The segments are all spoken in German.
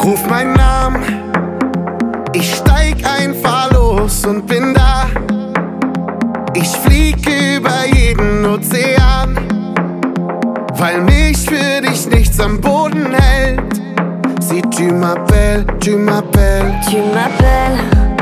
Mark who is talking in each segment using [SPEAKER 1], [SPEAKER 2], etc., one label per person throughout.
[SPEAKER 1] Ruf meinen Namen, ich steig einfach los und bin da. Ich flieg über jeden Ozean, weil mich für dich nichts am Boden hält. Si tu m'appelles, tu m'appelles.
[SPEAKER 2] Tu m'appelles,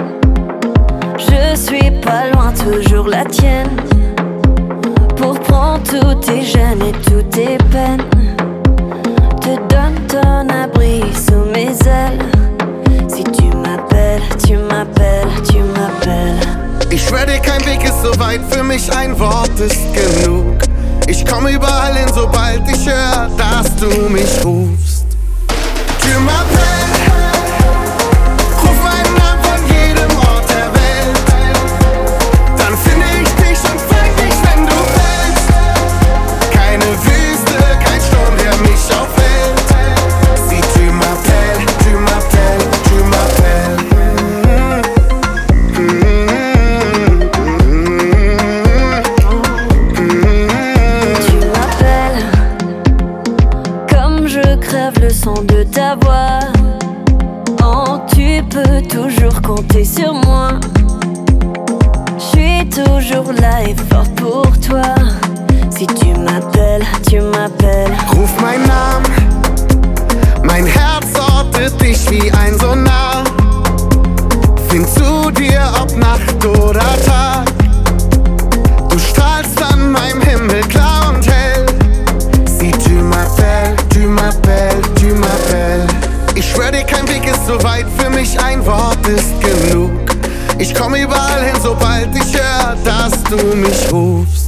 [SPEAKER 2] je suis pas loin, toujours la tienne. Pour prendre tous tes gênes et toutes tes peines. Te donne ton abri sous mes ailes. Si tu m'appelles, tu m'appelles, tu m'appelles.
[SPEAKER 1] Ich schwör dir, kein Weg ist so weit, für mich ein Wort ist genug. Ich komm überall hin, sobald ich hör, dass du mich rufst. Tu m'appelles, ruf meinen Namen von jedem Ort der Welt. Dann finde ich dich und fang dich, wenn du fällst. Keine Wüste, kein Sturm, der mich aufhält. Si tu m'appelles, tu m'appelles, tu m'appelles.
[SPEAKER 2] Tu m'appelles, comme je crève le son de ta voix. Oh, tu peux toujours compter sur moi. Je suis toujours là et forte pour toi. Si tu m'appelles, tu m'appelles.
[SPEAKER 1] Ruf meinen Namen, mein Herz ortet dich wie ein Sonar. Find zu dir, ob Nacht oder Tag. Du strahlst an meinem Himmel klar und hell. Si tu m'appelles, tu m'appelles, tu m'appelles. Ich schwör dir, kein Weg ist so weit, für mich ein Wort ist genug. Ich komm überall hin, sobald ich hör, dass du mich rufst.